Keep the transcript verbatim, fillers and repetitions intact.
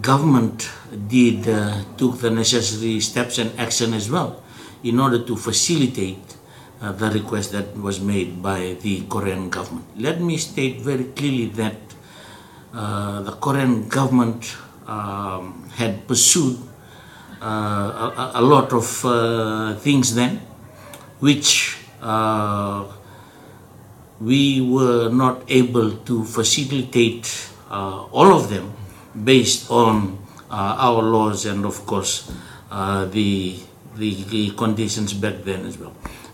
government did uh, took the necessary steps and action as well in order to facilitate uh, the request that was made by the Korean government. Let me state very clearly that uh, the Korean government um, had pursued uh, a, a lot of uh, things then, which uh, we were not able to facilitate uh, all of them based on uh, our laws and of course uh, the, the the conditions back then as well.